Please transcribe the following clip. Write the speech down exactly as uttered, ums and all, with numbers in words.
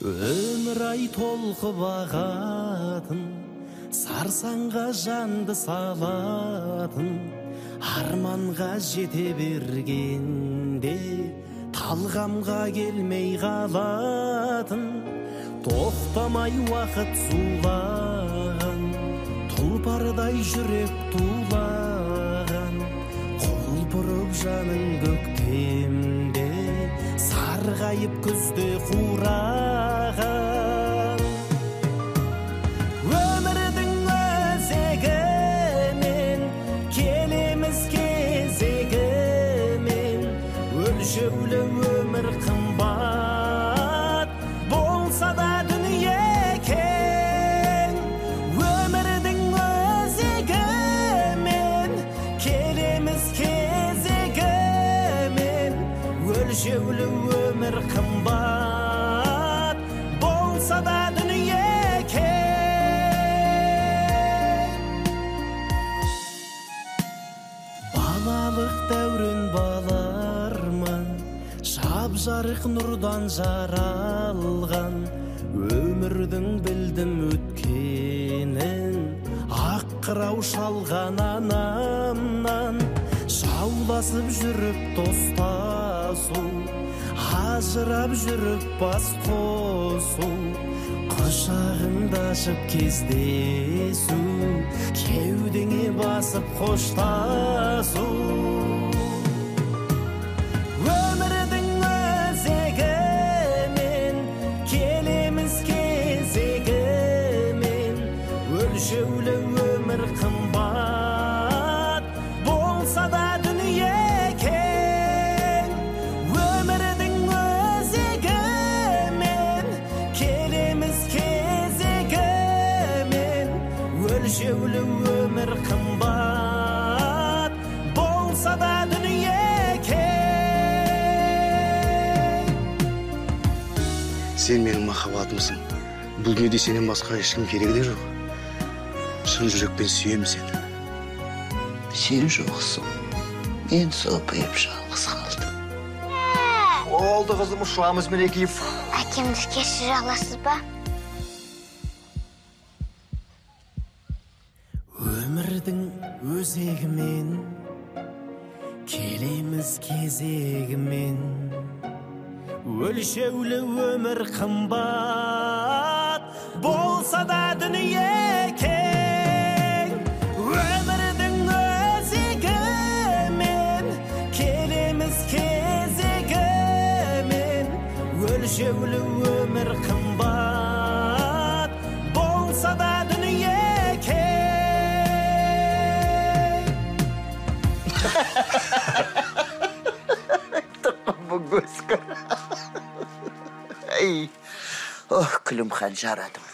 Өмір ай толқып ағатын, сарсаңға жанды салатын, арманға жете бергенде талғамға келмей қалатын. Тоқтамай уақыт сулаған, тұлпардай жүрек тулаған, құлпырып жаның көктемде, сарғайып күзде қураған. Өмірдің өзегімен келеміз кезегімен, өлшеулі өмір қымбат болса да дүние кең. Өмірдің өзегімен келеміз кезегімен, өлшеулі өмір қымбат болса да дүние кең. Балалық дәурен баларман, жап-жарық нұрдан жаралған, өмірдің білдім өткенін, ақ қырау шалған анамнан. Жауласып жүріп достасу, ажырап жүріп бас қосу, құшағыңда ашып кездесу, кеудеңе басып қоштасу. Өмірдің өзегімен келеміз кезегімен, өлшеулі өмір қымбат болса да дүние кең. Өмірдің өзегімен келеміз кезегімен, өлшеулі өмір қымбат болса да дүние кең. Сен менің махаббатымсың. Бұл дүниеде сенен басқа ешкім керек де жоқ. Шын жүрекпен сүйемін сені. Сен жоқсың. Мен сопиып жалғыз қалдым. Oldu kızım, uşağımız Melekiyif. Әкемді кешіре аласыз ба? Өмірдің өзегімен келеміз кезегімен, өлшеулі өмір қымбат болса да дүние кең. Өмірдің өзегімен келеміз кезегімен, өлшеулі өмір қымбат болса да дүние кең. Bu göz kara. Ey, oh külüm xanjaradım.